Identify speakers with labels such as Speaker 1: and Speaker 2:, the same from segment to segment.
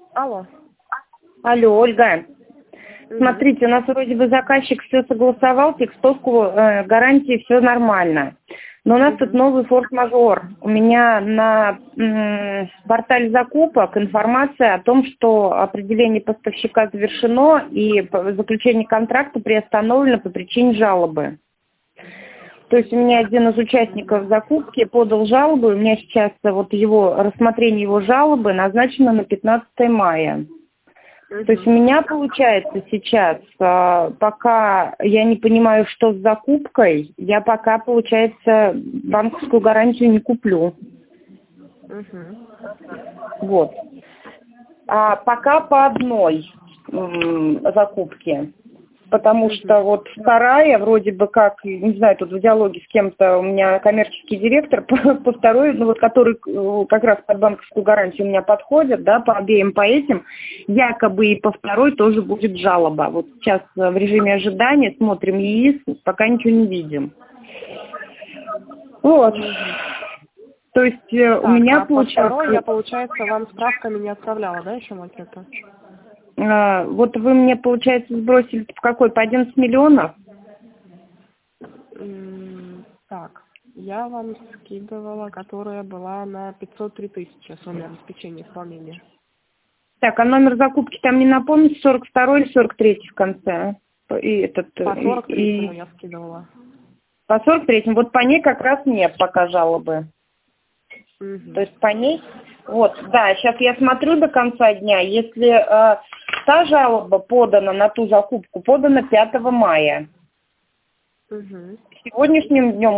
Speaker 1: Алло.
Speaker 2: Алло, Ольга.
Speaker 1: Мгм.
Speaker 2: Смотрите, у нас вроде бы заказчик все согласовал, текстовку, гарантии, все нормально. Но у нас тут новый форс-мажор. У меня на портале закупок информация о том, что определение поставщика завершено и заключение контракта приостановлено по причине жалобы. То есть у меня один из участников закупки подал жалобу, и у меня сейчас вот рассмотрение его жалобы назначено на 15 мая. То есть у меня получается сейчас, пока я не понимаю, что с закупкой, я пока, получается, банковскую гарантию не куплю. Вот. А пока по одной закупке. Потому что вот вторая, вроде бы как, не знаю, тут в диалоге с кем-то у меня коммерческий директор, по второй, который как раз под банковскую гарантию у меня подходит, да, по обеим по этим, якобы и по второй тоже будет жалоба. Вот сейчас в режиме ожидания смотрим ЕИС, пока ничего не видим. Вот. То есть у меня получается...
Speaker 1: Второй я, получается, вам справками не отправляла, да, еще макета?
Speaker 2: Вот вы мне, получается, сбросили в какой? По 11 миллионов?
Speaker 1: Так, я вам скидывала, которая была на 503 тысячи, сумма обеспечения исполнения.
Speaker 2: Так, а номер закупки там не напомните, 42 или 43 в конце? И
Speaker 1: по 43-му я скидывала.
Speaker 2: По 43-му. Вот по ней как раз нет пока жалобы. То есть по ней... Вот, да, сейчас я смотрю до конца дня. Если та жалоба подана на ту закупку, подана 5 мая. Сегодняшним днем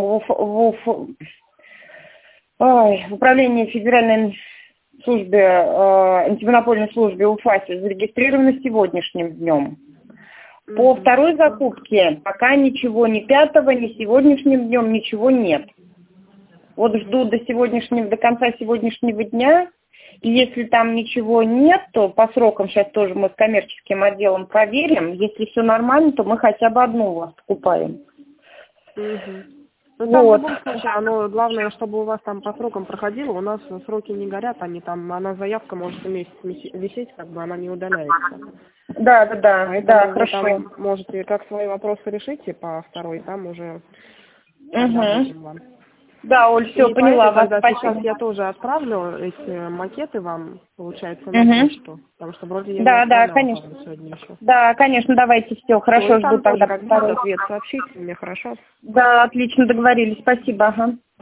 Speaker 2: в управлении Федеральной службы, антимонопольной службе УФАСе зарегистрировано сегодняшним днем. По второй закупке пока ничего, ни 5-го, ни сегодняшним днем ничего нет. Вот жду до конца сегодняшнего дня, и если там ничего нет, то по срокам сейчас тоже мы с коммерческим отделом проверим. Если все нормально, то мы хотя бы одну у вас покупаем.
Speaker 1: Ну, там в любом случае, главное, чтобы у вас там по срокам проходило, у нас сроки не горят, она заявка может месяц висеть, как бы она не удаляется.
Speaker 2: Да, хорошо.
Speaker 1: Там можете как свои вопросы решите по второй, там уже вам.
Speaker 2: Да, Оль, все, поняла вас.
Speaker 1: Сейчас я тоже отправлю эти макеты вам, получается, на почту, потому что вроде я не отправляла сегодня еще.
Speaker 2: Да, конечно, давайте, все, хорошо, жду тогда.
Speaker 1: Как будет ответ, сообщите мне, хорошо?
Speaker 2: Да, отлично, договорились, спасибо, ага.